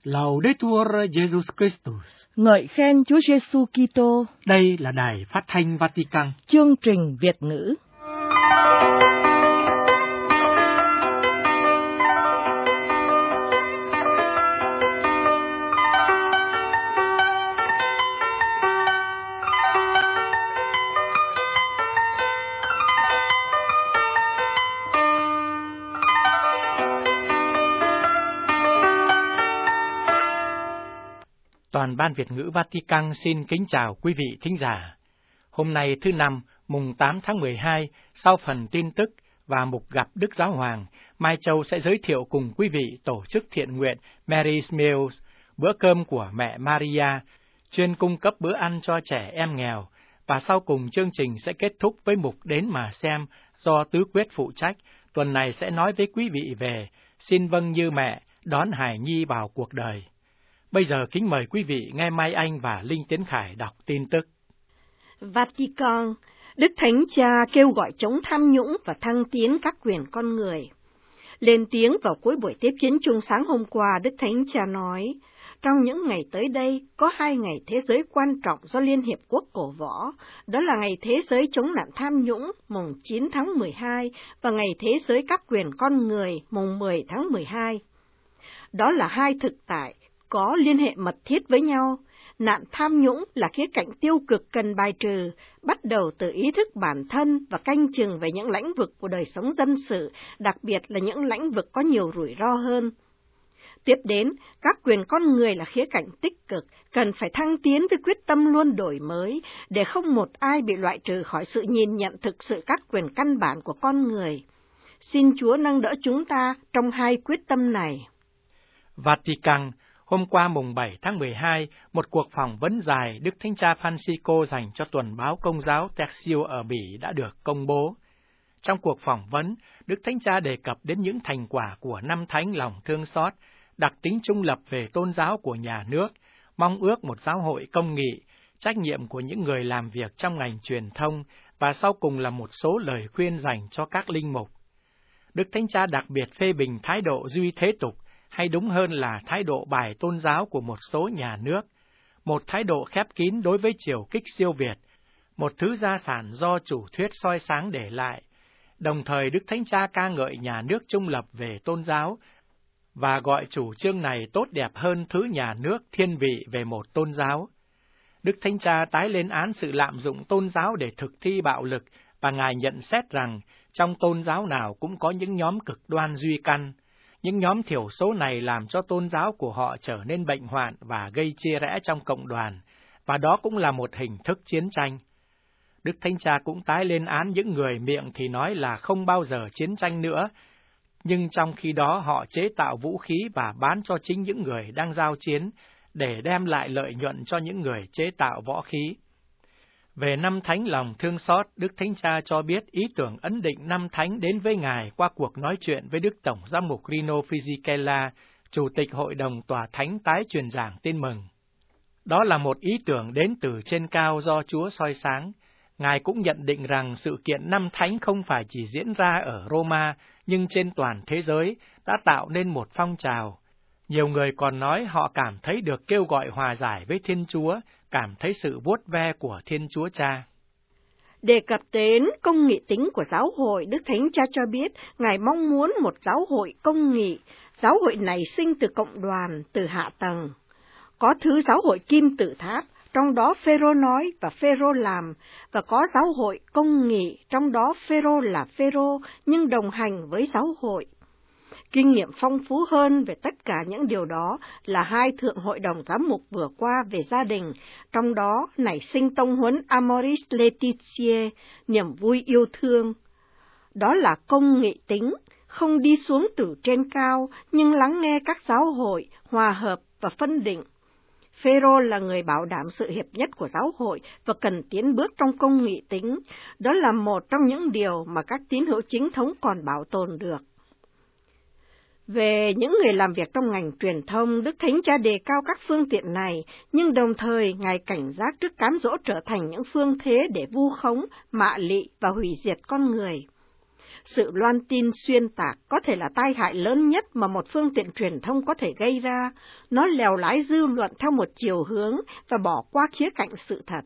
Laudetur Jesus Christus. Ngợi khen Chúa Giêsu Kitô. Đây là Đài Phát thanh Vatican. Chương trình Việt ngữ. Toàn ban Việt ngữ Vatican xin kính chào quý vị thính giả. Hôm nay thứ Năm, mùng 8 tháng 12, sau phần tin tức và mục gặp Đức Giáo Hoàng, Mai Châu sẽ giới thiệu cùng quý vị tổ chức thiện nguyện Mary's Meals, bữa cơm của mẹ Maria, chuyên cung cấp bữa ăn cho trẻ em nghèo, và sau cùng chương trình sẽ kết thúc với mục Đến mà xem do Tứ Quyết phụ trách. Tuần này sẽ nói với quý vị về Xin vâng như mẹ, đón hài nhi vào cuộc đời. Bây giờ kính mời quý vị nghe Mai Anh và Linh Tiến Khải đọc tin tức. Vatican, Đức Thánh Cha kêu gọi chống tham nhũng và thăng tiến các quyền con người. Lên tiếng vào cuối buổi tiếp kiến chung sáng hôm qua, Đức Thánh Cha nói, trong những ngày tới đây có 2 ngày thế giới quan trọng do Liên Hiệp Quốc cổ võ, đó là Ngày Thế giới chống nạn tham nhũng mùng 9 tháng 12 và Ngày Thế giới các quyền con người mùng 10 tháng 12. Đó là hai thực tại có liên hệ mật thiết với nhau. Nạn tham nhũng là khía cạnh tiêu cực cần bài trừ, bắt đầu từ ý thức bản thân và canh chừng về những lĩnh vực của đời sống dân sự, đặc biệt là những lĩnh vực có nhiều rủi ro hơn. Tiếp đến, các quyền con người là khía cạnh tích cực, cần phải thăng tiến với quyết tâm luôn đổi mới, để không một ai bị loại trừ khỏi sự nhìn nhận thực sự các quyền căn bản của con người. Xin Chúa nâng đỡ chúng ta trong hai quyết tâm này. Vatican. Hôm qua mùng 7 tháng 12, một cuộc phỏng vấn dài Đức Thánh Cha Francisco dành cho tuần báo Công giáo Tertio ở Bỉ đã được công bố. Trong cuộc phỏng vấn, Đức Thánh Cha đề cập đến những thành quả của năm thánh lòng thương xót, đặc tính trung lập về tôn giáo của nhà nước, mong ước một giáo hội công nghị, trách nhiệm của những người làm việc trong ngành truyền thông, và sau cùng là một số lời khuyên dành cho các linh mục. Đức Thánh Cha đặc biệt phê bình thái độ duy thế tục, hay đúng hơn là thái độ bài tôn giáo của một số nhà nước, một thái độ khép kín đối với triều kích siêu Việt, một thứ gia sản do chủ thuyết soi sáng để lại. Đồng thời Đức Thánh Cha ca ngợi nhà nước trung lập về tôn giáo, và gọi chủ trương này tốt đẹp hơn thứ nhà nước thiên vị về một tôn giáo. Đức Thánh Cha tái lên án sự lạm dụng tôn giáo để thực thi bạo lực, và Ngài nhận xét rằng trong tôn giáo nào cũng có những nhóm cực đoan duy căn. Những nhóm thiểu số này làm cho tôn giáo của họ trở nên bệnh hoạn và gây chia rẽ trong cộng đoàn, và đó cũng là một hình thức chiến tranh. Đức Thánh Cha cũng tái lên án những người miệng thì nói là không bao giờ chiến tranh nữa, nhưng trong khi đó họ chế tạo vũ khí và bán cho chính những người đang giao chiến để đem lại lợi nhuận cho những người chế tạo võ khí. Về năm thánh lòng thương xót, Đức Thánh Cha cho biết ý tưởng ấn định năm thánh đến với Ngài qua cuộc nói chuyện với Đức Tổng giám mục Rino Fisichella, Chủ tịch Hội đồng Tòa Thánh tái truyền giảng tin mừng. Đó là một ý tưởng đến từ trên cao do Chúa soi sáng. Ngài cũng nhận định rằng sự kiện năm thánh không phải chỉ diễn ra ở Roma, nhưng trên toàn thế giới đã tạo nên một phong trào. Nhiều người còn nói họ cảm thấy được kêu gọi hòa giải với Thiên Chúa, cảm thấy sự vuốt ve của Thiên Chúa Cha. Đề cập đến công nghị tính của giáo hội, Đức Thánh Cha cho biết Ngài mong muốn một giáo hội công nghị. Giáo hội này sinh từ cộng đoàn, từ hạ tầng. Có thứ giáo hội kim tự tháp, trong đó Phêrô nói và Phêrô làm, và có giáo hội công nghị, trong đó Phêrô là Phêrô nhưng đồng hành với giáo hội. Kinh nghiệm phong phú hơn về tất cả những điều đó là hai thượng hội đồng giám mục vừa qua về gia đình, trong đó nảy sinh tông huấn Amoris Laetitia, niềm vui yêu thương. Đó là công nghị tính, không đi xuống từ trên cao, nhưng lắng nghe các giáo hội, hòa hợp và phân định. Phêrô là người bảo đảm sự hiệp nhất của giáo hội và cần tiến bước trong công nghị tính. Đó là một trong những điều mà các tín hữu chính thống còn bảo tồn được. Về những người làm việc trong ngành truyền thông, Đức Thánh Cha đề cao các phương tiện này, nhưng đồng thời Ngài cảnh giác trước cám dỗ trở thành những phương thế để vu khống, mạ lị và hủy diệt con người. Sự loan tin xuyên tạc có thể là tai hại lớn nhất mà một phương tiện truyền thông có thể gây ra. Nó lèo lái dư luận theo một chiều hướng và bỏ qua khía cạnh sự thật.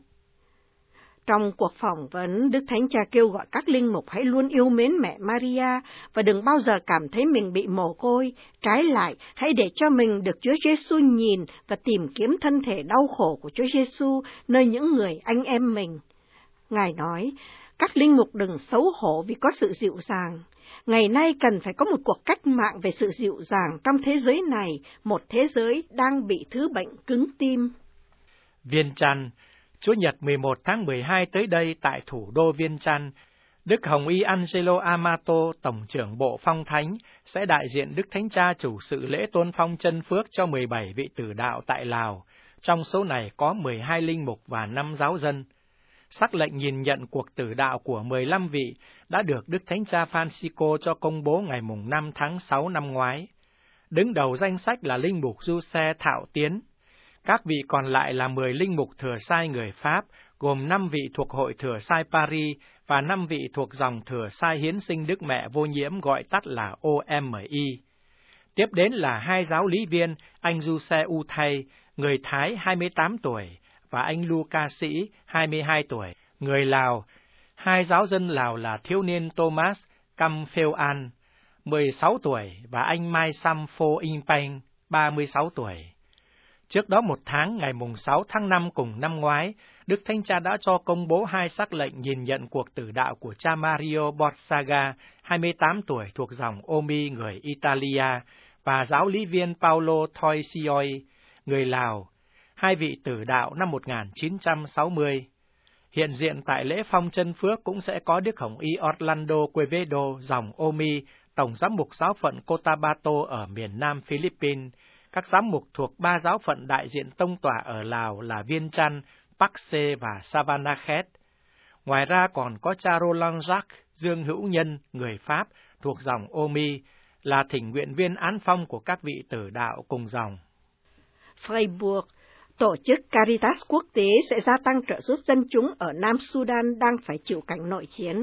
Trong cuộc phỏng vấn, Đức Thánh Cha kêu gọi các linh mục hãy luôn yêu mến mẹ Maria và đừng bao giờ cảm thấy mình bị mồ côi. Trái lại, hãy để cho mình được Chúa Giêsu nhìn và tìm kiếm thân thể đau khổ của Chúa Giêsu nơi những người anh em mình. Ngài nói, các linh mục đừng xấu hổ vì có sự dịu dàng. Ngày nay cần phải có một cuộc cách mạng về sự dịu dàng trong thế giới này, một thế giới đang bị thứ bệnh cứng tim. Viên Chăn, Chủ nhật 11 tháng 12 tới đây tại thủ đô Viên Chăn, Đức Hồng Y Angelo Amato, Tổng trưởng Bộ Phong Thánh, sẽ đại diện Đức Thánh Cha chủ sự lễ tôn phong chân phước cho 17 vị tử đạo tại Lào, trong số này có 12 linh mục và 5 giáo dân. Sắc lệnh nhìn nhận cuộc tử đạo của 15 vị đã được Đức Thánh Cha Francisco cho công bố ngày 5 tháng 6 năm ngoái. Đứng đầu danh sách là linh mục Giuse Thạo Tiến. Các vị còn lại là 10 linh mục thừa sai người Pháp, gồm 5 vị thuộc hội thừa sai Paris và 5 vị thuộc dòng thừa sai hiến sinh Đức Mẹ Vô Nhiễm gọi tắt là OMI. Tiếp đến là 2 giáo lý viên, anh Giuse Uthai, người Thái 28 tuổi, và anh Luca Sĩ, 22 tuổi, người Lào. 2 giáo dân Lào là thiếu niên Thomas Cam Phêu An, 16 tuổi, và anh Mai Sam Phô In Panh, 36 tuổi. Trước đó 1 tháng, ngày 6 tháng 5 cùng năm ngoái, Đức Thánh Cha đã cho công bố 2 sắc lệnh nhìn nhận cuộc tử đạo của cha Mario Borsaga, 28 tuổi, thuộc dòng Omi, người Italia, và giáo lý viên Paolo Toisioi, người Lào, 2 vị tử đạo năm 1960. Hiện diện tại lễ phong chân phước cũng sẽ có Đức Hồng Y Orlando Quevedo, dòng Omi, Tổng giám mục giáo phận Cotabato ở miền Nam Philippines. Các giám mục thuộc 3 giáo phận đại diện tông tòa ở Lào là Viên Chăn, Paxe và Savanakhet. Ngoài ra còn có cha Roland Jacques Dương Hữu Nhân, người Pháp, thuộc dòng Omi, là thỉnh nguyện viên án phong của các vị tử đạo cùng dòng. Freiburg, tổ chức Caritas quốc tế sẽ gia tăng trợ giúp dân chúng ở Nam Sudan đang phải chịu cảnh nội chiến.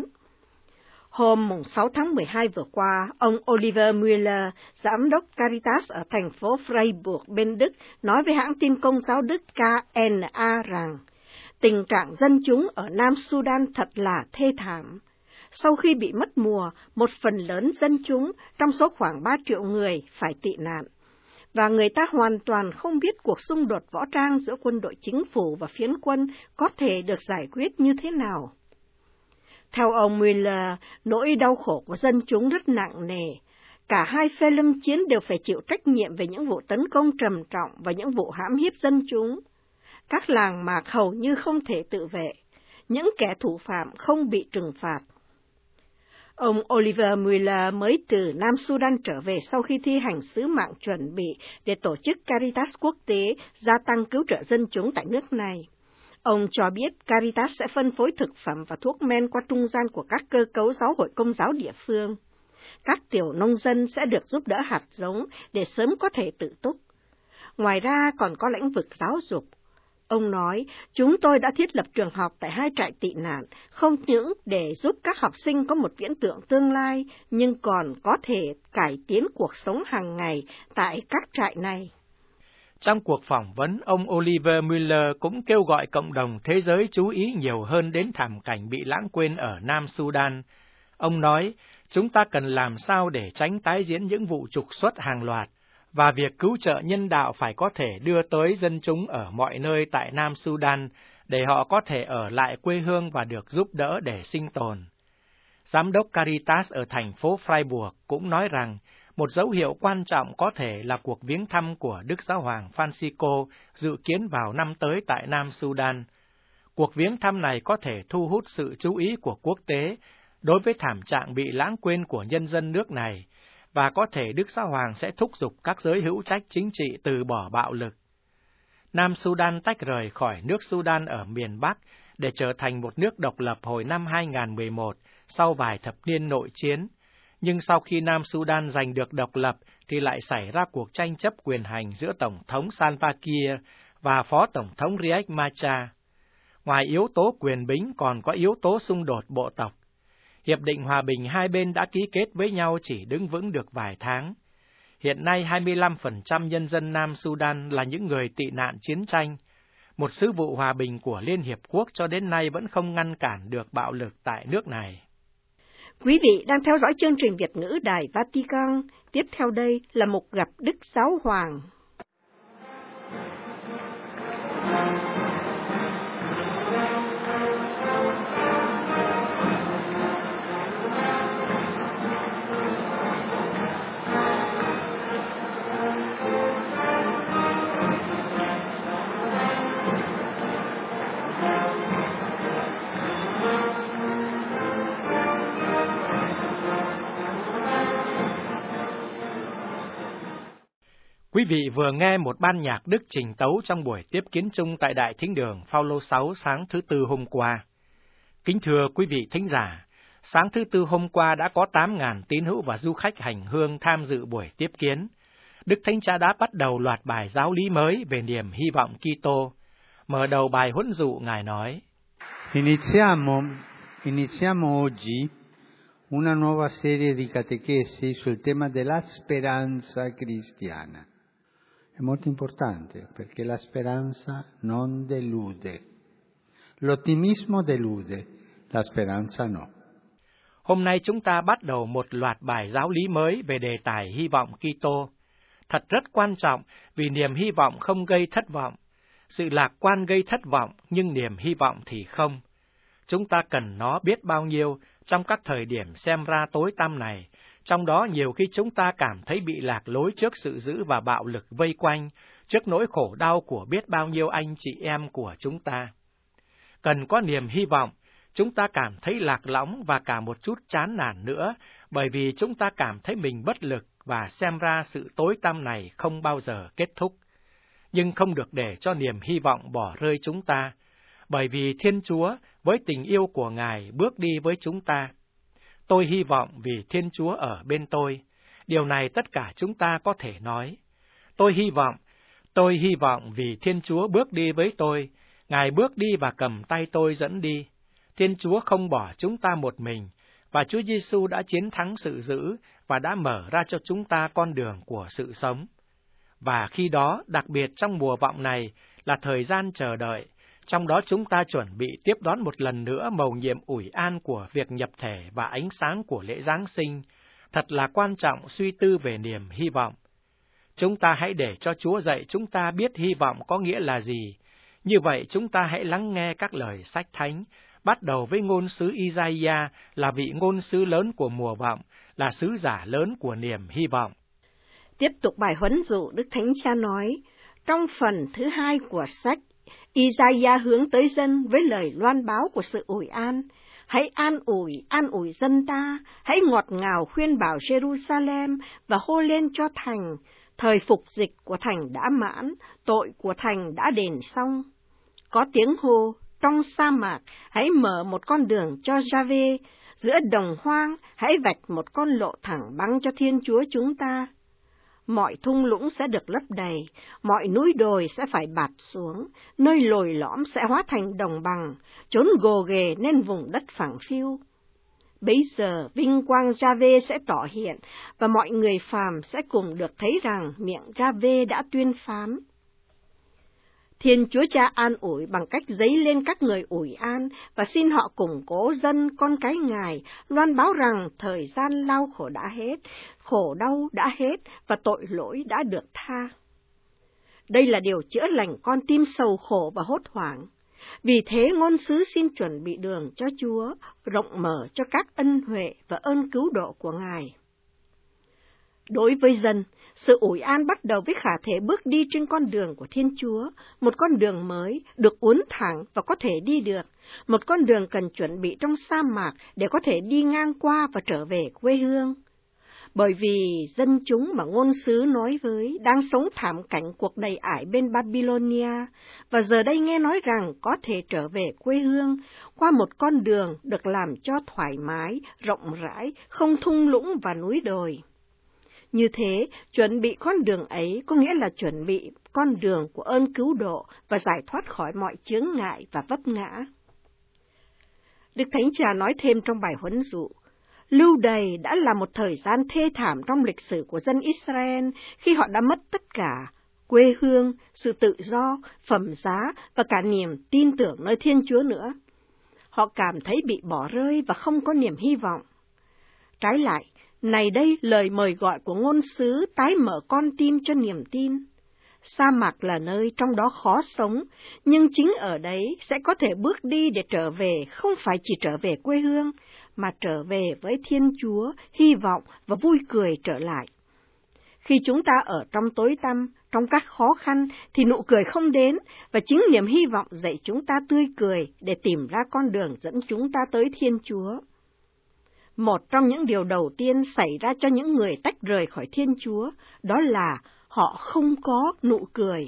Hôm 6 tháng 12 vừa qua, ông Oliver Müller, giám đốc Caritas ở thành phố Freiburg bên Đức, nói với hãng tin công giáo Đức KNA rằng tình trạng dân chúng ở Nam Sudan thật là thê thảm. Sau khi bị mất mùa, một phần lớn dân chúng, trong số khoảng 3 triệu người, phải tị nạn. Và người ta hoàn toàn không biết cuộc xung đột võ trang giữa quân đội chính phủ và phiến quân có thể được giải quyết như thế nào. Theo ông Müller, nỗi đau khổ của dân chúng rất nặng nề. Cả hai phe lâm chiến đều phải chịu trách nhiệm về những vụ tấn công trầm trọng và những vụ hãm hiếp dân chúng. Các làng mạc hầu như không thể tự vệ, những kẻ thủ phạm không bị trừng phạt. Ông Oliver Müller mới từ Nam Sudan trở về sau khi thi hành sứ mạng chuẩn bị để tổ chức Caritas quốc tế gia tăng cứu trợ dân chúng tại nước này. Ông cho biết Caritas sẽ phân phối thực phẩm và thuốc men qua trung gian của các cơ cấu giáo hội công giáo địa phương. Các tiểu nông dân sẽ được giúp đỡ hạt giống để sớm có thể tự túc. Ngoài ra còn có lĩnh vực giáo dục. Ông nói, chúng tôi đã thiết lập trường học tại 2 trại tị nạn, không những để giúp các học sinh có một viễn tượng tương lai, nhưng còn có thể cải tiến cuộc sống hàng ngày tại các trại này. Trong cuộc phỏng vấn, ông Oliver Müller cũng kêu gọi cộng đồng thế giới chú ý nhiều hơn đến thảm cảnh bị lãng quên ở Nam Sudan. Ông nói, chúng ta cần làm sao để tránh tái diễn những vụ trục xuất hàng loạt, và việc cứu trợ nhân đạo phải có thể đưa tới dân chúng ở mọi nơi tại Nam Sudan, để họ có thể ở lại quê hương và được giúp đỡ để sinh tồn. Giám đốc Caritas ở thành phố Freiburg cũng nói rằng, một dấu hiệu quan trọng có thể là cuộc viếng thăm của Đức Giáo hoàng Francisco dự kiến vào năm tới tại Nam Sudan. Cuộc viếng thăm này có thể thu hút sự chú ý của quốc tế đối với thảm trạng bị lãng quên của nhân dân nước này, và có thể Đức Giáo hoàng sẽ thúc giục các giới hữu trách chính trị từ bỏ bạo lực. Nam Sudan tách rời khỏi nước Sudan ở miền Bắc để trở thành một nước độc lập hồi năm 2011 sau vài thập niên nội chiến. Nhưng sau khi Nam Sudan giành được độc lập thì lại xảy ra cuộc tranh chấp quyền hành giữa Tổng thống Salva Kiir và Phó Tổng thống Riek Machar. Ngoài yếu tố quyền bính còn có yếu tố xung đột bộ tộc. Hiệp định hòa bình hai bên đã ký kết với nhau chỉ đứng vững được vài tháng. Hiện nay 25% nhân dân Nam Sudan là những người tị nạn chiến tranh. Một sứ vụ hòa bình của Liên Hiệp Quốc cho đến nay vẫn không ngăn cản được bạo lực tại nước này. Quý vị đang theo dõi chương trình Việt ngữ Đài Vatican. Tiếp theo đây là mục gặp Đức Giáo Hoàng. Quý vị vừa nghe một ban nhạc Đức trình tấu trong buổi tiếp kiến chung tại Đại Thính đường Phaolô 6 sáng thứ Tư hôm qua. Kính thưa quý vị thính giả, sáng thứ Tư hôm qua đã có 8.000 tín hữu và du khách hành hương tham dự buổi tiếp kiến. Đức Thánh Cha đã bắt đầu loạt bài giáo lý mới về niềm hy vọng Kitô. Mở đầu bài huấn dụ, Ngài nói: Iniziamo oggi una nuova serie di catechesi sul tema della speranza cristiana. È molto importante perché la speranza non delude. L'ottimismo delude, la speranza no. Hôm nay chúng ta bắt đầu một loạt bài giáo lý mới về đề tài hy vọng Kitô. Thật rất quan trọng vì niềm hy vọng không gây thất vọng. Sự lạc quan gây thất vọng nhưng niềm hy vọng thì không. Chúng ta cần nó biết bao nhiêu trong các thời điểm xem ra tối tăm này, trong đó nhiều khi chúng ta cảm thấy bị lạc lối trước sự dữ và bạo lực vây quanh, trước nỗi khổ đau của biết bao nhiêu anh chị em của chúng ta. Cần có niềm hy vọng, chúng ta cảm thấy lạc lõng và cả một chút chán nản nữa, bởi vì chúng ta cảm thấy mình bất lực và xem ra sự tối tăm này không bao giờ kết thúc. Nhưng không được để cho niềm hy vọng bỏ rơi chúng ta, bởi vì Thiên Chúa với tình yêu của Ngài bước đi với chúng ta. Tôi hy vọng vì Thiên Chúa ở bên tôi. Điều này tất cả chúng ta có thể nói. Tôi hy vọng vì Thiên Chúa bước đi với tôi. Ngài bước đi và cầm tay tôi dẫn đi. Thiên Chúa không bỏ chúng ta một mình, và Chúa Giêsu đã chiến thắng sự dữ và đã mở ra cho chúng ta con đường của sự sống. Và khi đó, đặc biệt trong mùa vọng này, là thời gian chờ đợi, trong đó chúng ta chuẩn bị tiếp đón một lần nữa mầu nhiệm ủi an của việc nhập thể và ánh sáng của lễ Giáng sinh. Thật là quan trọng suy tư về niềm hy vọng. Chúng ta hãy để cho Chúa dạy chúng ta biết hy vọng có nghĩa là gì. Như vậy chúng ta hãy lắng nghe các lời sách thánh, bắt đầu với ngôn sứ Isaiah là vị ngôn sứ lớn của mùa vọng, là sứ giả lớn của niềm hy vọng. Tiếp tục bài huấn dụ, Đức Thánh Cha nói, trong phần thứ 2 của sách, Isaiah hướng tới dân với lời loan báo của sự ủi an. Hãy an ủi dân ta, hãy ngọt ngào khuyên bảo Jerusalem và hô lên cho thành, thời phục dịch của thành đã mãn, tội của thành đã đền xong. Có tiếng hô, trong sa mạc, hãy mở một con đường cho Giave, giữa đồng hoang, hãy vạch một con lộ thẳng băng cho Thiên Chúa chúng ta. Mọi thung lũng sẽ được lấp đầy, mọi núi đồi sẽ phải bạt xuống, nơi lồi lõm sẽ hóa thành đồng bằng, chốn gồ ghề nên vùng đất phẳng phiu. Bấy giờ vinh quang Giave sẽ tỏ hiện, và mọi người phàm sẽ cùng được thấy rằng miệng Giave đã tuyên phán. Thiên Chúa Cha an ủi bằng cách dấy lên các người ủi an và xin họ củng cố dân con cái Ngài, loan báo rằng thời gian lao khổ đã hết, khổ đau đã hết và tội lỗi đã được tha. Đây là điều chữa lành con tim sầu khổ và hốt hoảng. Vì thế ngôn sứ xin chuẩn bị đường cho Chúa, rộng mở cho các ân huệ và ơn cứu độ của Ngài. Đối với dân, sự ủi an bắt đầu với khả thể bước đi trên con đường của Thiên Chúa, một con đường mới, được uốn thẳng và có thể đi được, một con đường cần chuẩn bị trong sa mạc để có thể đi ngang qua và trở về quê hương. Bởi vì dân chúng mà ngôn sứ nói với đang sống thảm cảnh cuộc đầy ải bên Babylonia, và giờ đây nghe nói rằng có thể trở về quê hương qua một con đường được làm cho thoải mái, rộng rãi, không thung lũng và núi đồi. Như thế, chuẩn bị con đường ấy có nghĩa là chuẩn bị con đường của ơn cứu độ và giải thoát khỏi mọi chướng ngại và vấp ngã. Đức Thánh Cha nói thêm trong bài huấn dụ, lưu đày đã là một thời gian thê thảm trong lịch sử của dân Israel khi họ đã mất tất cả, quê hương, sự tự do, phẩm giá và cả niềm tin tưởng nơi Thiên Chúa nữa. Họ cảm thấy bị bỏ rơi và không có niềm hy vọng. Trái lại, này đây lời mời gọi của ngôn sứ tái mở con tim cho niềm tin. Sa mạc là nơi trong đó khó sống, nhưng chính ở đấy sẽ có thể bước đi để trở về, không phải chỉ trở về quê hương, mà trở về với Thiên Chúa, hy vọng và vui cười trở lại. Khi chúng ta ở trong tối tăm, trong các khó khăn, thì nụ cười không đến, và chính niềm hy vọng dạy chúng ta tươi cười để tìm ra con đường dẫn chúng ta tới Thiên Chúa. Một trong những điều đầu tiên xảy ra cho những người tách rời khỏi Thiên Chúa, đó là họ không có nụ cười.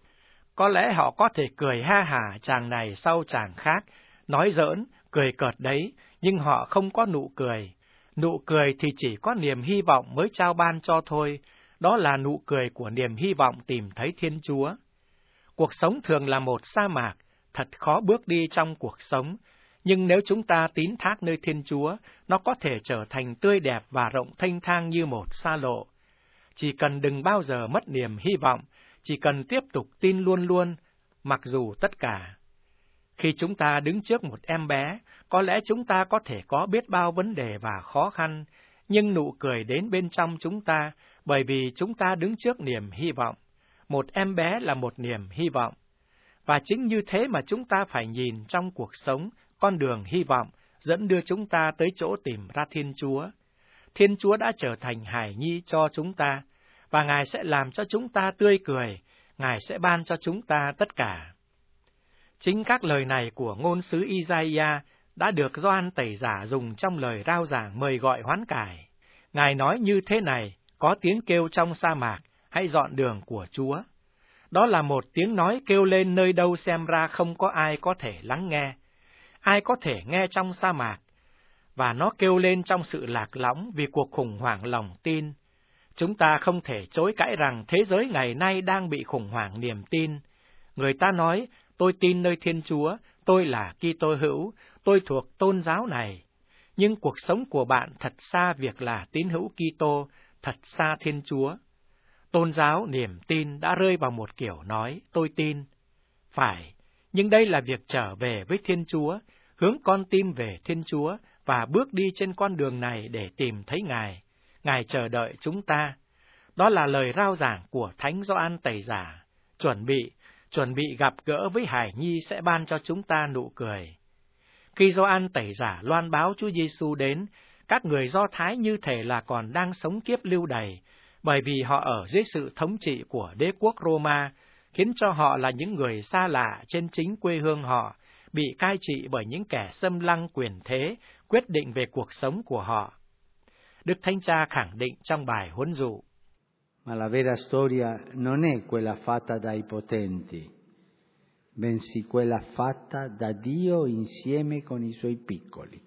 Có lẽ họ có thể cười ha hả chàng này sau chàng khác, nói giỡn, cười cợt đấy, nhưng họ không có nụ cười. Nụ cười thì chỉ có niềm hy vọng mới trao ban cho thôi, đó là nụ cười của niềm hy vọng tìm thấy Thiên Chúa. Cuộc sống thường là một sa mạc, thật khó bước đi trong cuộc sống, nhưng nếu chúng ta tín thác nơi Thiên Chúa, nó có thể trở thành tươi đẹp và rộng thênh thang như một xa lộ. Chỉ cần đừng bao giờ mất niềm hy vọng, chỉ cần tiếp tục tin luôn luôn, mặc dù tất cả. Khi chúng ta đứng trước một em bé, có lẽ chúng ta có thể có biết bao vấn đề và khó khăn, nhưng nụ cười đến bên trong chúng ta, bởi vì chúng ta đứng trước niềm hy vọng. Một em bé là một niềm hy vọng. Và chính như thế mà chúng ta phải nhìn trong cuộc sống, con đường hy vọng dẫn đưa chúng ta tới chỗ tìm ra Thiên Chúa. Thiên Chúa đã trở thành hài nhi cho chúng ta, và Ngài sẽ làm cho chúng ta tươi cười, Ngài sẽ ban cho chúng ta tất cả. Chính các lời này của ngôn sứ Isaiah đã được Gioan Tẩy Giả dùng trong lời rao giảng mời gọi hoán cải. Ngài nói như thế này, có tiếng kêu trong sa mạc, hãy dọn đường của Chúa. Đó là một tiếng nói kêu lên nơi đâu xem ra không có ai có thể lắng nghe. Ai có thể nghe trong sa mạc? Và nó kêu lên trong sự lạc lõng vì cuộc khủng hoảng lòng tin. Chúng ta không thể chối cãi rằng thế giới ngày nay đang bị khủng hoảng niềm tin. Người ta nói, tôi tin nơi Thiên Chúa, tôi là Kitô hữu, tôi thuộc tôn giáo này. Nhưng cuộc sống của bạn thật xa việc là tín hữu Kitô, thật xa Thiên Chúa. Tôn giáo, niềm tin đã rơi vào một kiểu nói, tôi tin. Phải, nhưng đây là việc trở về với Thiên Chúa, hướng con tim về Thiên Chúa và bước đi trên con đường này để tìm thấy Ngài. Ngài chờ đợi chúng ta. Đó là lời rao giảng của Thánh Gioan Tẩy Giả. Chuẩn bị gặp gỡ với hài nhi sẽ ban cho chúng ta nụ cười. Khi Gioan Tẩy Giả loan báo Chúa Giêsu đến, các người Do Thái như thể là còn đang sống kiếp lưu đày, bởi vì họ ở dưới sự thống trị của đế quốc Roma, khiến cho họ là những người xa lạ trên chính quê hương họ, bị cai trị bởi những kẻ xâm lăng quyền thế, quyết định về cuộc sống của họ. Đức Thánh Cha khẳng định trong bài huấn dụ. Ma la vera storia non è quella fatta dai potenti, bensì quella fatta da Dio insieme con i suoi piccoli.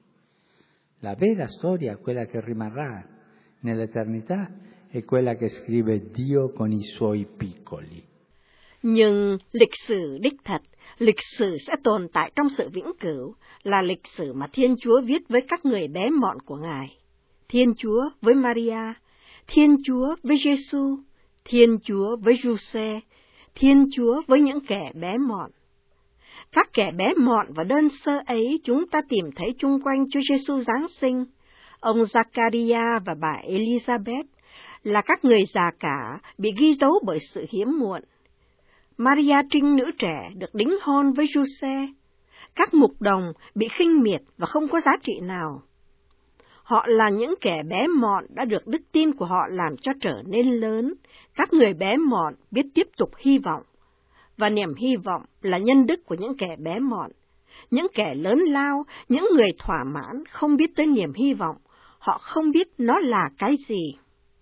La vera storia, quella che rimarrà nell'eternità, è quella che scrive Dio con i suoi piccoli. Nhưng lịch sử đích thật, lịch sử sẽ tồn tại trong sự vĩnh cửu, là lịch sử mà Thiên Chúa viết với các người bé mọn của Ngài. Thiên Chúa với Maria, Thiên Chúa với Giêsu, Thiên Chúa với Giuse, Thiên Chúa với những kẻ bé mọn. Các kẻ bé mọn và đơn sơ ấy chúng ta tìm thấy chung quanh Chúa Giêsu Giáng sinh. Ông Zachariah và bà Elizabeth là các người già cả bị ghi dấu bởi sự hiếm muộn. Maria trinh nữ trẻ được đính hôn với Giuse. Các mục đồng bị khinh miệt và không có giá trị nào. Họ là những kẻ bé mọn đã được đức tin của họ làm cho trở nên lớn. Các người bé mọn biết tiếp tục hy vọng. Và niềm hy vọng là nhân đức của những kẻ bé mọn. Những kẻ lớn lao, những người thỏa mãn không biết tới niềm hy vọng. Họ không biết nó là cái gì.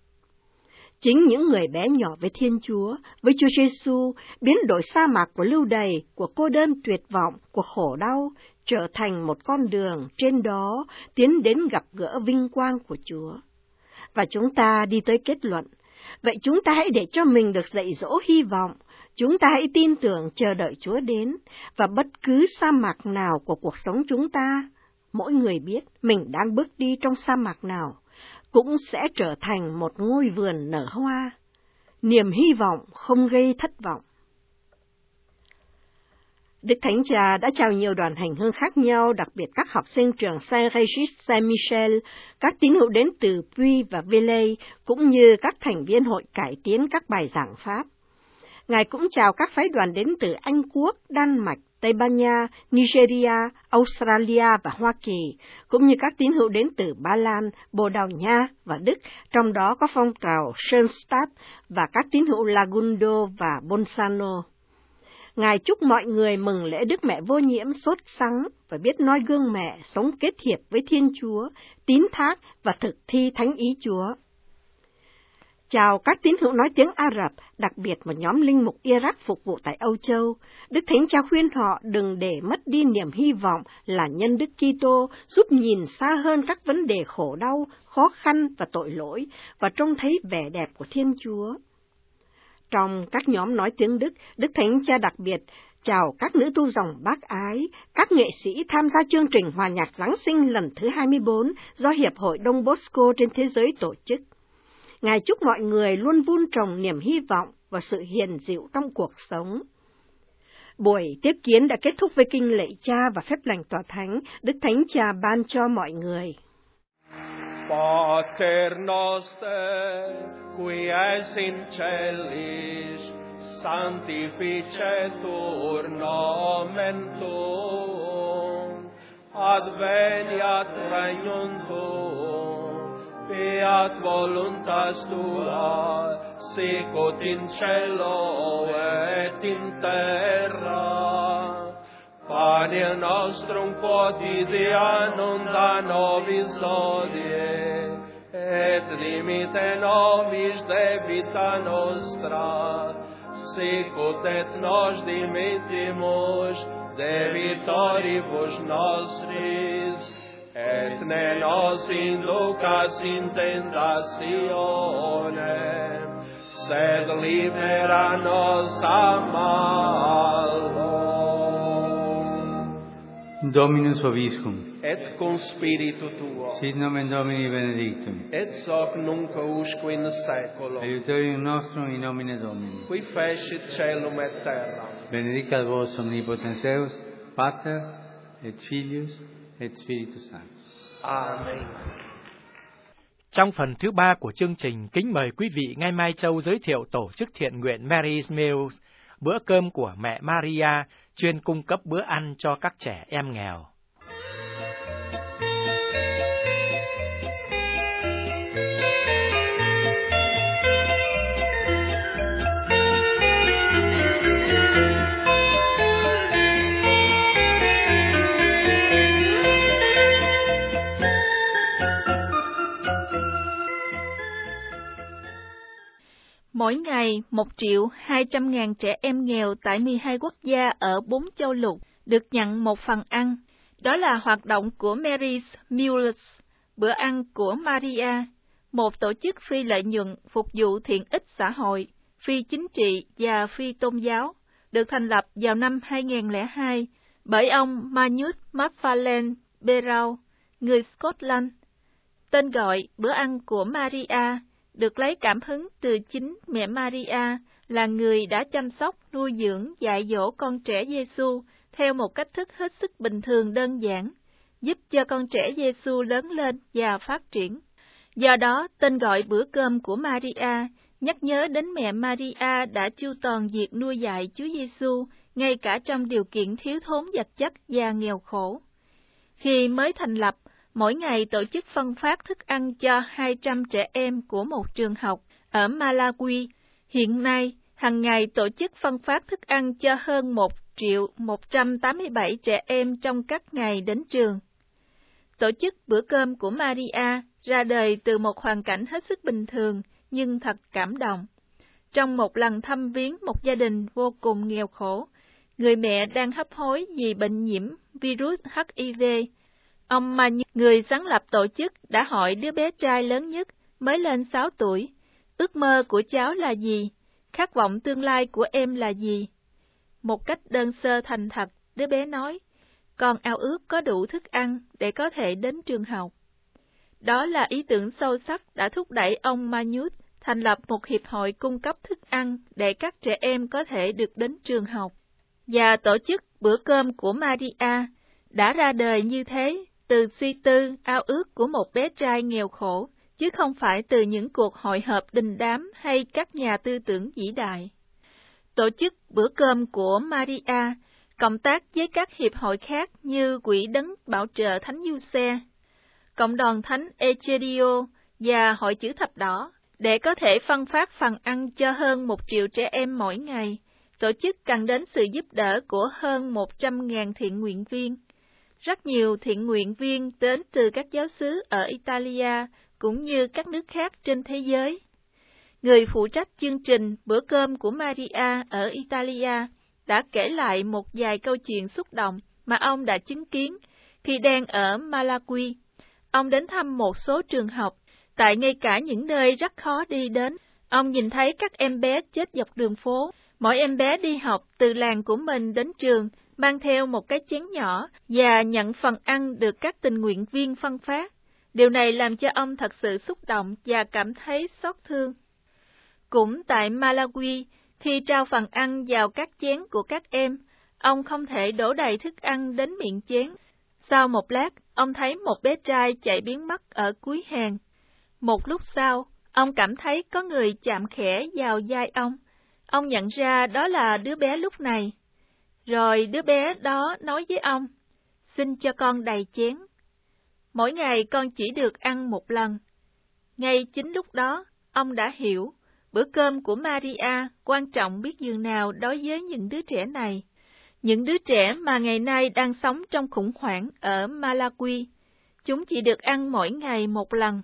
Chính những người bé nhỏ với Thiên Chúa, với Chúa Giêsu, biến đổi sa mạc của lưu đày, của cô đơn tuyệt vọng, của khổ đau, trở thành một con đường trên đó tiến đến gặp gỡ vinh quang của Chúa. Và chúng ta đi tới kết luận, vậy chúng ta hãy để cho mình được dạy dỗ hy vọng, chúng ta hãy tin tưởng chờ đợi Chúa đến, và bất cứ sa mạc nào của cuộc sống chúng ta, mỗi người biết mình đang bước đi trong sa mạc nào, cũng sẽ trở thành một ngôi vườn nở hoa. Niềm hy vọng không gây thất vọng. Đức Thánh Cha đã chào nhiều đoàn hành hương khác nhau, đặc biệt các học sinh trường Saint-Régis Saint-Michel, các tín hữu đến từ Puy và Velay, cũng như các thành viên hội cải tiến các bài giảng Pháp. Ngài cũng chào các phái đoàn đến từ Anh Quốc, Đan Mạch, Tây Ban Nha, Nigeria, Australia và Hoa Kỳ, cũng như các tín hữu đến từ Ba Lan, Bồ Đào Nha và Đức, trong đó có phong trào Schoenstatt và các tín hữu Lagundo và Bolzano. Ngài chúc mọi người mừng lễ Đức Mẹ Vô Nhiễm sốt sắng và biết noi gương mẹ sống kết hiệp với Thiên Chúa, tín thác và thực thi thánh ý Chúa. Chào các tín hữu nói tiếng Ả Rập, đặc biệt một nhóm linh mục Iraq phục vụ tại Âu Châu. Đức Thánh Cha khuyên họ đừng để mất đi niềm hy vọng là nhân Đức Kitô, giúp nhìn xa hơn các vấn đề khổ đau, khó khăn và tội lỗi, và trông thấy vẻ đẹp của Thiên Chúa. Trong các nhóm nói tiếng Đức, Đức Thánh Cha đặc biệt chào các nữ tu dòng bác ái, các nghệ sĩ tham gia chương trình hòa nhạc Giáng sinh lần thứ 24 do Hiệp hội Đông Bosco trên thế giới tổ chức. Ngài chúc mọi người luôn vun trồng niềm hy vọng và sự hiền dịu trong cuộc sống. Buổi tiếp kiến đã kết thúc với kinh lạy Cha và phép lành tòa thánh. Đức Thánh Cha ban cho mọi người. Pater noster, qui es in celis, sanctificetur nomen tuum, adveniat regnum tuum, fiat voluntas tua, sicut in cielo et in terra. Pane nostrum quotidianum da nobis hodie, et dimite nobis debita nostra, sicut et nos dimittimus debitoribus nostris, et ne nos inducas in tentationem, sed libera nos a malo. Dominus vobiscum. Et cum spiritu tuo. Sit nomen Domini benedictum. Et soc nunc usque in saeculum. Aiutorium nostrum in nomine Domini. Qui fecit caelum et terra. Benedicat vos omnipotens Deus, Pater et Filius et Spiritus Sanctus. Amen. Trong phần thứ 3 của chương trình, kính mời quý vị ngay Mai Châu giới thiệu tổ chức thiện nguyện Mary's Meals, bữa cơm của mẹ Maria, chuyên cung cấp bữa ăn cho các trẻ em nghèo. Mỗi ngày, 1.200.000 trẻ em nghèo tại 12 quốc gia ở 4 châu lục được nhận một phần ăn. Đó là hoạt động của Mary's Meals, bữa ăn của Maria, một tổ chức phi lợi nhuận phục vụ thiện ích xã hội, phi chính trị và phi tôn giáo, được thành lập vào năm 2002 bởi ông Magnus Macfarlane Berrow, người Scotland. Tên gọi bữa ăn của Maria được lấy cảm hứng từ chính mẹ Maria, là người đã chăm sóc, nuôi dưỡng, dạy dỗ con trẻ Giêsu theo một cách thức hết sức bình thường đơn giản, giúp cho con trẻ Giêsu lớn lên và phát triển. Do đó, tên gọi bữa cơm của Maria nhắc nhớ đến mẹ Maria đã chu toàn việc nuôi dạy Chúa Giêsu ngay cả trong điều kiện thiếu thốn vật chất và nghèo khổ. Khi mới thành lập, mỗi ngày tổ chức phân phát thức ăn cho 200 trẻ em của một trường học ở Malawi. Hiện nay, hàng ngày tổ chức phân phát thức ăn cho hơn 1.187.000 trẻ em trong các ngày đến trường. Tổ chức bữa cơm của Maria ra đời từ một hoàn cảnh hết sức bình thường nhưng thật cảm động. Trong một lần thăm viếng một gia đình vô cùng nghèo khổ, người mẹ đang hấp hối vì bệnh nhiễm virus HIV. Ông Magnus, người sáng lập tổ chức, đã hỏi đứa bé trai lớn nhất, mới lên 6 tuổi, ước mơ của cháu là gì? Khát vọng tương lai của em là gì? Một cách đơn sơ thành thật, đứa bé nói, con ao ước có đủ thức ăn để có thể đến trường học. Đó là ý tưởng sâu sắc đã thúc đẩy ông Magnus thành lập một hiệp hội cung cấp thức ăn để các trẻ em có thể được đến trường học. Và tổ chức bữa cơm của Maria đã ra đời như thế từ suy tư ao ước của một bé trai nghèo khổ, chứ không phải từ những cuộc hội họp đình đám hay các nhà tư tưởng vĩ đại. Tổ chức bữa cơm của Maria cộng tác với các hiệp hội khác như Quỹ Đấng Bảo trợ Thánh Giuse, Cộng đoàn Thánh Echedio và Hội Chữ Thập Đỏ để có thể phân phát phần ăn cho hơn 1 triệu trẻ em mỗi ngày. Tổ chức cần đến sự giúp đỡ của hơn 100.000 thiện nguyện viên. Rất nhiều thiện nguyện viên đến từ các giáo xứ ở Italia cũng như các nước khác trên thế giới. Người phụ trách chương trình bữa cơm của Maria ở Italia đã kể lại một vài câu chuyện xúc động mà ông đã chứng kiến khi đang ở Malawi. Ông đến thăm một số trường học, tại ngay cả những nơi rất khó đi đến. Ông nhìn thấy các em bé chết dọc đường phố. Mỗi em bé đi học từ làng của mình đến trường, mang theo một cái chén nhỏ và nhận phần ăn được các tình nguyện viên phân phát. Điều này làm cho ông thật sự xúc động và cảm thấy xót thương. Cũng tại Malawi, khi trao phần ăn vào các chén của các em, ông không thể đổ đầy thức ăn đến miệng chén. Sau một lát, ông thấy một bé trai chạy biến mất ở cuối hàng. Một lúc sau, ông cảm thấy có người chạm khẽ vào vai ông. Ông nhận ra đó là đứa bé lúc này. Rồi đứa bé đó nói với ông, xin cho con đầy chén. Mỗi ngày con chỉ được ăn một lần. Ngay chính lúc đó, ông đã hiểu, bữa cơm của Maria quan trọng biết dường nào đối với những đứa trẻ này. Những đứa trẻ mà ngày nay đang sống trong khủng hoảng ở Malawi, chúng chỉ được ăn mỗi ngày một lần.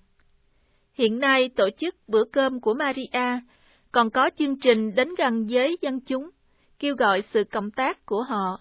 Hiện nay tổ chức bữa cơm của Maria còn có chương trình đến gần với dân chúng, kêu gọi sự cộng tác của họ.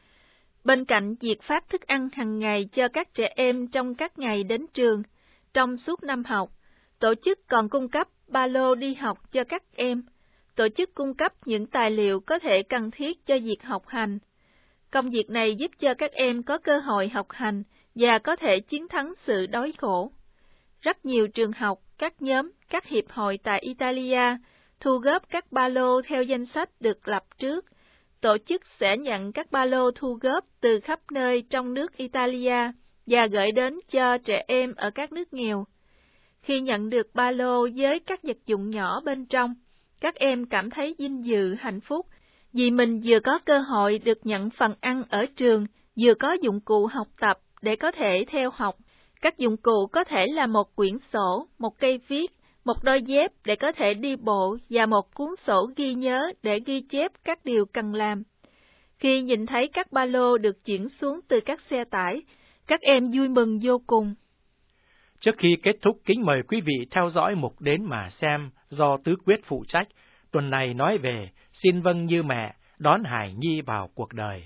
Bên cạnh việc phát thức ăn hàng ngày cho các trẻ em trong các ngày đến trường, trong suốt năm học, tổ chức còn cung cấp ba lô đi học cho các em. Tổ chức cung cấp những tài liệu có thể cần thiết cho việc học hành. Công việc này giúp cho các em có cơ hội học hành và có thể chiến thắng sự đói khổ. Rất nhiều trường học, các nhóm, các hiệp hội tại Italia thu góp các ba lô theo danh sách được lập trước. Tổ chức sẽ nhận các ba lô thu góp từ khắp nơi trong nước Italia và gửi đến cho trẻ em ở các nước nghèo. Khi nhận được ba lô với các vật dụng nhỏ bên trong, các em cảm thấy vinh dự, hạnh phúc, vì mình vừa có cơ hội được nhận phần ăn ở trường, vừa có dụng cụ học tập để có thể theo học. Các dụng cụ có thể là một quyển sổ, một cây viết, một đôi dép để có thể đi bộ và một cuốn sổ ghi nhớ để ghi chép các điều cần làm. Khi nhìn thấy các ba lô được chuyển xuống từ các xe tải, các em vui mừng vô cùng. Trước khi kết thúc, kính mời quý vị theo dõi mục Đến mà xem do Tứ Quyết phụ trách. Tuần này nói về Xin vâng như mẹ, đón Hải Nhi vào cuộc đời.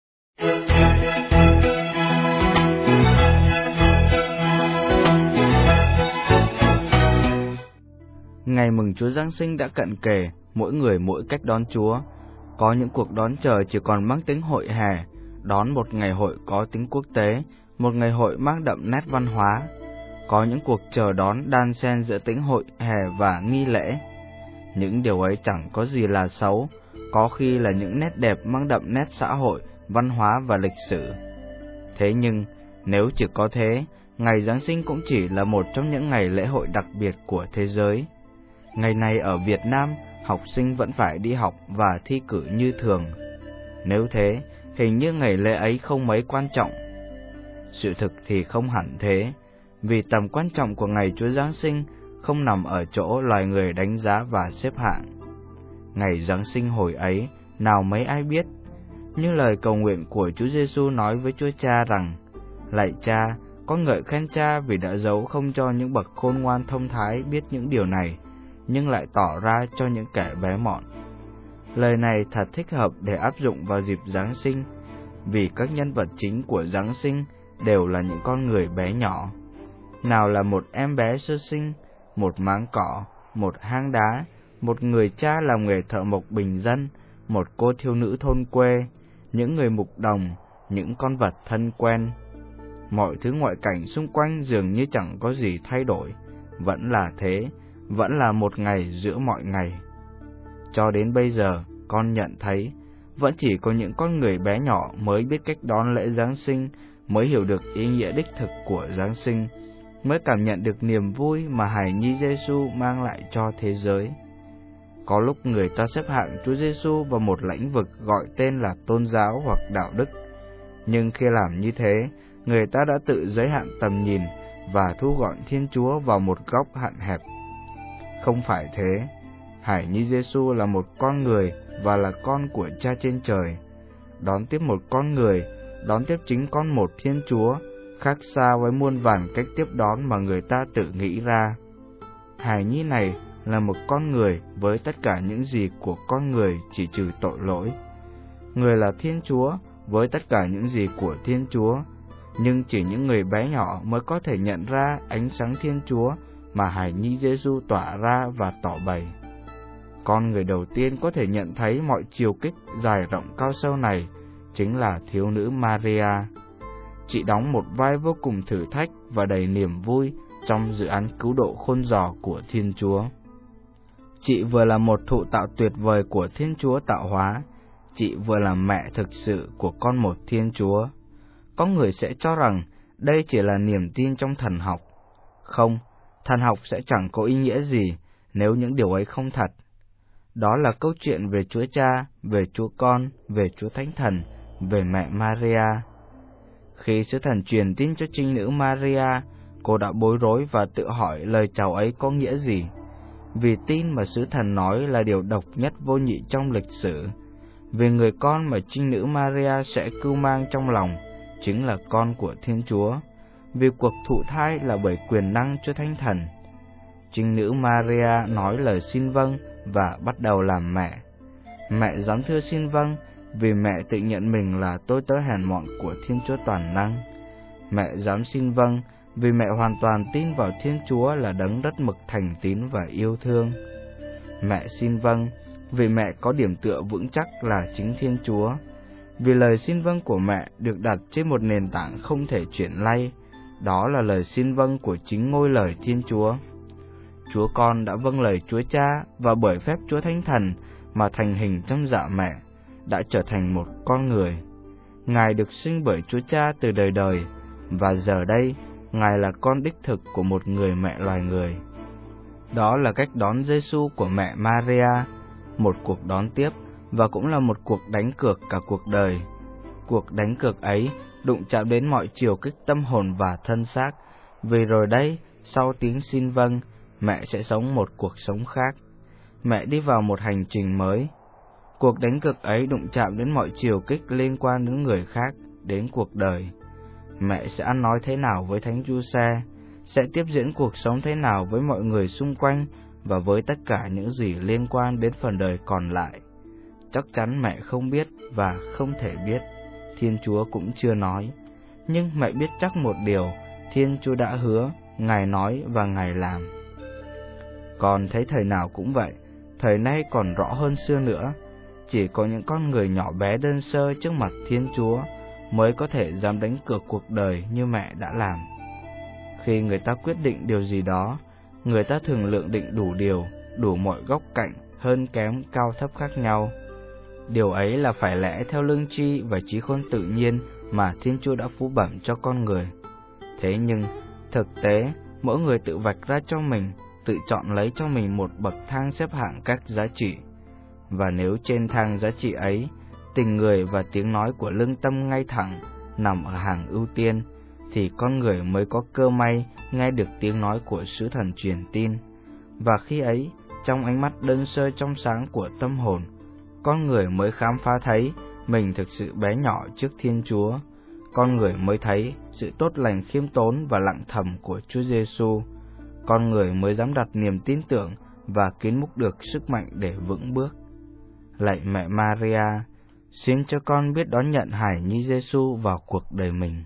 Ngày mừng Chúa Giáng sinh đã cận kề, mỗi người mỗi cách đón Chúa. Có những cuộc đón chờ chỉ còn mang tính hội hè, đón một ngày hội có tính quốc tế, một ngày hội mang đậm nét văn hóa. Có những cuộc chờ đón đan xen giữa tính hội hè và nghi lễ. Những điều ấy chẳng có gì là xấu, có khi là những nét đẹp mang đậm nét xã hội, văn hóa và lịch sử. Thế nhưng, nếu chỉ có thế, ngày Giáng sinh cũng chỉ là một trong những ngày lễ hội đặc biệt của thế giới. Ngày này ở Việt Nam, học sinh vẫn phải đi học và thi cử như thường. Nếu thế, hình như ngày lễ ấy không mấy quan trọng. Sự thực thì không hẳn thế, vì tầm quan trọng của ngày Chúa Giáng sinh không nằm ở chỗ loài người đánh giá và xếp hạng. Ngày Giáng sinh hồi ấy, nào mấy ai biết, như lời cầu nguyện của Chúa Giêsu nói với Chúa Cha rằng: Lạy Cha, con ngợi khen Cha vì đã giấu không cho những bậc khôn ngoan thông thái biết những điều này, nhưng lại tỏ ra cho những kẻ bé mọn. Lời này thật thích hợp để áp dụng vào dịp Giáng sinh, vì các nhân vật chính của Giáng sinh đều là những con người bé nhỏ. Nào là một em bé sơ sinh, một máng cỏ, một hang đá, một người cha làm nghề thợ mộc bình dân, một cô thiếu nữ thôn quê, những người mục đồng, những con vật thân quen. Mọi thứ ngoại cảnh xung quanh dường như chẳng có gì thay đổi, vẫn là thế, vẫn là một ngày giữa mọi ngày. Cho đến bây giờ, con nhận thấy, vẫn chỉ có những con người bé nhỏ mới biết cách đón lễ Giáng sinh, mới hiểu được ý nghĩa đích thực của Giáng sinh, mới cảm nhận được niềm vui mà hài nhi Giêsu mang lại cho thế giới. Có lúc người ta xếp hạng Chúa Giêsu vào một lĩnh vực gọi tên là tôn giáo hoặc đạo đức, nhưng khi làm như thế, người ta đã tự giới hạn tầm nhìn và thu gọn Thiên Chúa vào một góc hạn hẹp. Không phải thế, hài nhi Giêsu là một con người và là con của Cha trên trời. Đón tiếp một con người, đón tiếp chính con một Thiên Chúa, khác xa với muôn vàn cách tiếp đón mà người ta tự nghĩ ra. Hài nhi này là một con người với tất cả những gì của con người chỉ trừ tội lỗi. Người là Thiên Chúa với tất cả những gì của Thiên Chúa, nhưng chỉ những người bé nhỏ mới có thể nhận ra ánh sáng Thiên Chúa mà hài nhi Giêsu tỏa ra và tỏ bày. Con người đầu tiên có thể nhận thấy mọi chiều kích dài rộng cao sâu này chính là thiếu nữ Maria. Chị đóng một vai vô cùng thử thách và đầy niềm vui trong dự án cứu độ khôn giỏ của Thiên Chúa. Chị vừa là một thụ tạo tuyệt vời của Thiên Chúa tạo hóa, chị vừa là mẹ thực sự của con một Thiên Chúa. Có người sẽ cho rằng đây chỉ là niềm tin trong thần học. Không, thần học sẽ chẳng có ý nghĩa gì nếu những điều ấy không thật. Đó là câu chuyện về Chúa Cha, về Chúa Con, về Chúa Thánh Thần, về mẹ Maria. Khi sứ thần truyền tin cho trinh nữ Maria, cô đã bối rối và tự hỏi lời chào ấy có nghĩa gì. Vì tin mà sứ thần nói là điều độc nhất vô nhị trong lịch sử. Vì người con mà trinh nữ Maria sẽ cưu mang trong lòng chính là con của Thiên Chúa. Vì cuộc thụ thai là bởi quyền năng Chúa Thánh Thần. Trinh nữ Maria nói lời xin vâng và bắt đầu làm mẹ. Mẹ dám thưa xin vâng vì mẹ tự nhận mình là tôi tớ hèn mọn của Thiên Chúa toàn năng. Mẹ dám xin vâng vì mẹ hoàn toàn tin vào Thiên Chúa là đấng rất mực thành tín và yêu thương. Mẹ xin vâng vì mẹ có điểm tựa vững chắc là chính Thiên Chúa. Vì lời xin vâng của mẹ được đặt trên một nền tảng không thể chuyển lay, đó là lời xin vâng của chính ngôi lời Thiên Chúa. Chúa Con đã vâng lời Chúa Cha và bởi phép Chúa Thánh Thần mà thành hình trong dạ mẹ, đã trở thành một con người. Ngài được sinh bởi Chúa Cha từ đời đời, và giờ đây, Ngài là con đích thực của một người mẹ loài người. Đó là cách đón Giêsu của mẹ Maria, một cuộc đón tiếp và cũng là một cuộc đánh cược cả cuộc đời. Cuộc đánh cược ấy đụng chạm đến mọi chiều kích tâm hồn và thân xác, vì rồi đây, sau tiếng xin vâng, mẹ sẽ sống một cuộc sống khác. Mẹ đi vào một hành trình mới. Cuộc đánh cược ấy đụng chạm đến mọi chiều kích liên quan đến người khác, đến cuộc đời. Mẹ sẽ ăn nói thế nào với Thánh Giuse, sẽ tiếp diễn cuộc sống thế nào với mọi người xung quanh và với tất cả những gì liên quan đến phần đời còn lại. Chắc chắn mẹ không biết và không thể biết, Thiên Chúa cũng chưa nói. Nhưng mẹ biết chắc một điều, Thiên Chúa đã hứa, Ngài nói và Ngài làm. Con thấy thời nào cũng vậy, thời nay còn rõ hơn xưa nữa. Chỉ có những con người nhỏ bé đơn sơ trước mặt Thiên Chúa mới có thể dám đánh cược cuộc đời như mẹ đã làm. Khi người ta quyết định điều gì đó, người ta thường lượng định đủ điều, đủ mọi góc cạnh, hơn kém, cao thấp khác nhau. Điều ấy là phải lẽ theo lương tri và trí khôn tự nhiên mà Thiên Chúa đã phú bẩm cho con người. Thế nhưng, thực tế, mỗi người tự vạch ra cho mình, tự chọn lấy cho mình một bậc thang xếp hạng các giá trị. Và nếu trên thang giá trị ấy, tình người và tiếng nói của lương tâm ngay thẳng nằm ở hàng ưu tiên, thì con người mới có cơ may nghe được tiếng nói của sứ thần truyền tin. Và khi ấy, trong ánh mắt đơn sơ trong sáng của tâm hồn, con người mới khám phá thấy mình thực sự bé nhỏ trước Thiên Chúa. Con người mới thấy sự tốt lành khiêm tốn và lặng thầm của Chúa Giêsu. Con người mới dám đặt niềm tin tưởng và kiến múc được sức mạnh để vững bước. Lạy mẹ Maria, xin cho con biết đón nhận hài nhi Giêsu vào cuộc đời mình.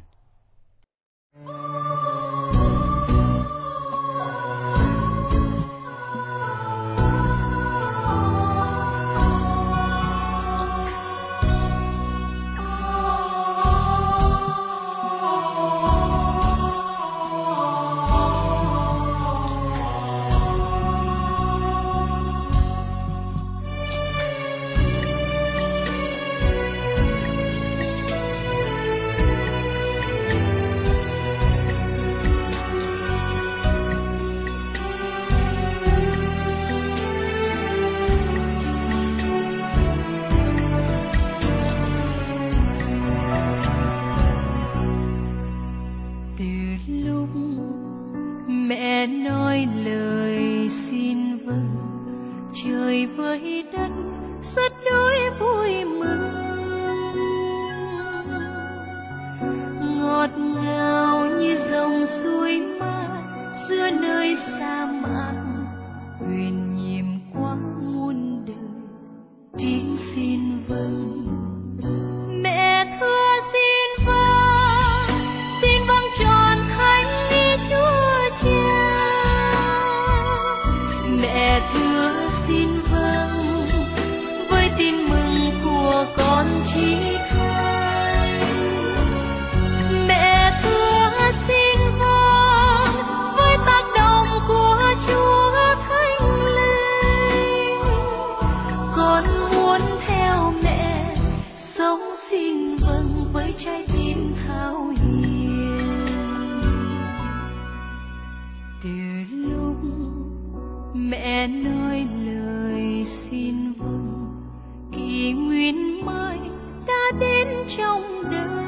trong đời,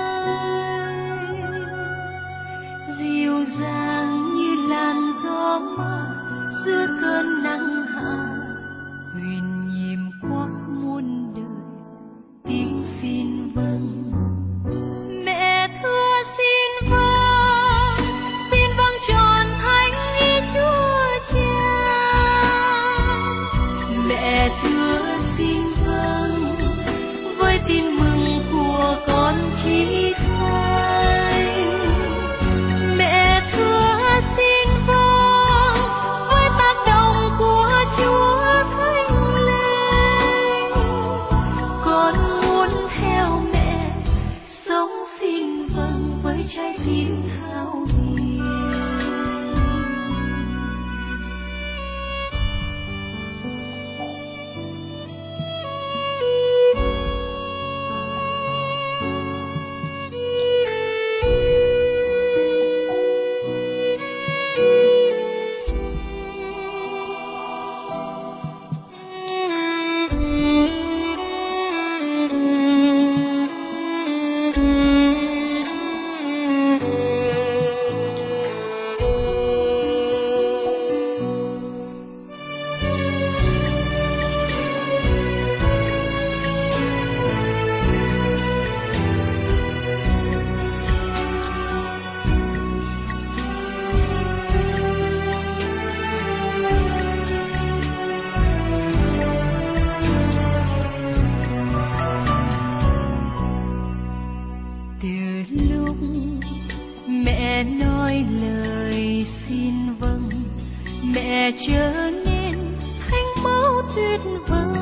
dịu dàng như làn gió mát giữa cơn nắng hạ, huyền nhiệm qua muôn đời tiếng xin vâng. Mẹ thưa xin vâng tròn thánh ý Chúa Cha. Mẹ thưa xin vâng với tin mừng của con chí thánh. Mẹ thưa xin vâng với tác động của Chúa Thánh Linh. Con muốn theo mẹ sống xin vâng với trái tim thao hiền. Trở nên thánh mẫu tuyệt vời,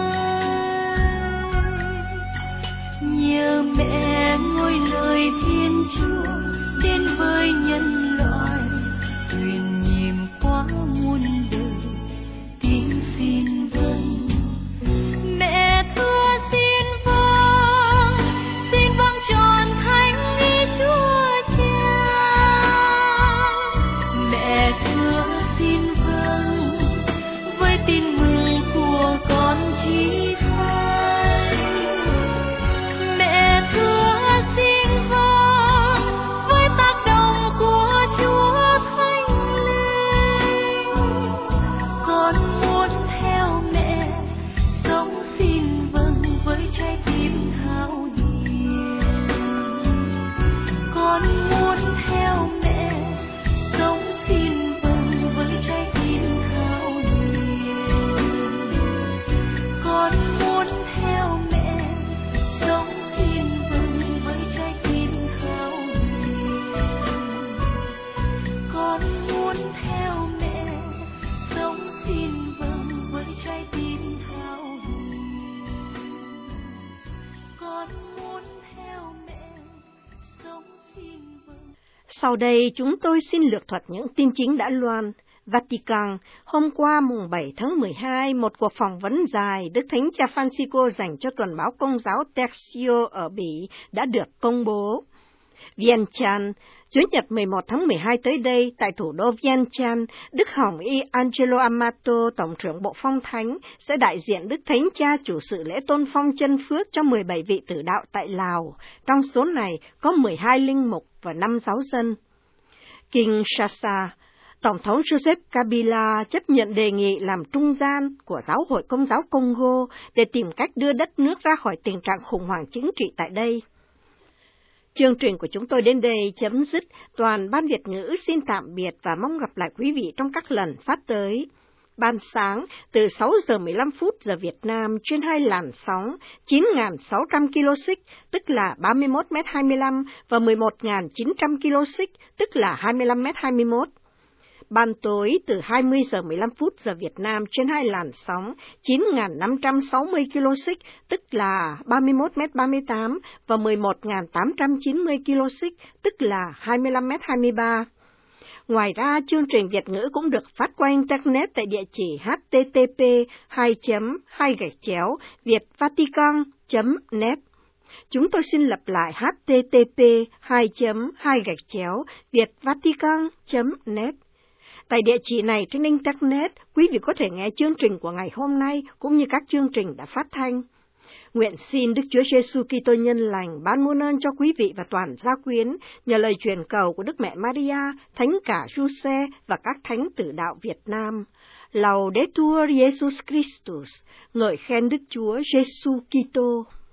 nhờ mẹ ngôi lời Thiên Chúa đến với nhân loại, truyền nhiệm qua muôn đời tiếng xin vâng. Mẹ thưa xin vâng tròn thánh ý Chúa Cha. Mẹ thưa xin với tin mừng của con chí thánh. Mẹ thưa xin vâng với tác động của Chúa Thánh Linh. Con muốn theo mẹ sống xin vâng với trái tim thao hiền. Con muốn theo mẹ sống xin vâng với trái tim thao hiền. Con muốn theo mẹ sống xin vâng với trái tim thao hiền. Con muốn theo mẹ sống xin vâng với trái tim thao hiền. Con muốn theo mẹ sống xin vâng. Sau đây chúng tôi xin lược thuật những tin chính đã loan. Vatican, hôm qua mùng 7 tháng 12, một cuộc phỏng vấn dài Đức Thánh Cha Francisco dành cho tuần báo Công giáo Tertio ở Bỉ đã được công bố. Vientiane, Chủ nhật 11 tháng 12 tới đây, tại thủ đô Vientiane, Đức Hồng Y Angelo Amato, Tổng trưởng Bộ Phong Thánh, sẽ đại diện Đức Thánh Cha chủ sự lễ tôn phong chân phước cho 17 vị tử đạo tại Lào. Trong số này có 12 linh mục và 5 giáo dân. Kinshasa, Tổng thống Joseph Kabila chấp nhận đề nghị làm trung gian của Giáo hội Công giáo Congo để tìm cách đưa đất nước ra khỏi tình trạng khủng hoảng chính trị tại đây. Chương trình của chúng tôi đến đây chấm dứt. Toàn ban Việt ngữ xin tạm biệt và mong gặp lại quý vị trong các lần phát tới. Ban sáng từ 6 giờ 15 phút giờ Việt Nam trên 2 làn sóng 9.600 kHz, tức là 31m25 và 11.900 kHz, tức là 25m21. Ban tối từ 20 giờ 15 phút giờ Việt Nam trên 2 làn sóng 9.560 kHz, tức là 31m38 và 11.890 kHz, tức là 25m23. Ngoài ra, chương trình Việt ngữ cũng được phát qua Internet tại địa chỉ http://vietvatican.net. Chúng tôi xin lặp lại http://vietvatican.net. Tại địa chỉ này trên Internet, quý vị có thể nghe chương trình của ngày hôm nay cũng như các chương trình đã phát thanh. Nguyện xin Đức Chúa Giêsu Kitô nhân lành ban muôn ơn cho quý vị và toàn gia quyến nhờ lời truyền cầu của Đức Mẹ Maria, Thánh cả Giuse và các thánh tử đạo Việt Nam. Laudetur Jesus Christus, ngợi khen Đức Chúa Giêsu Kitô.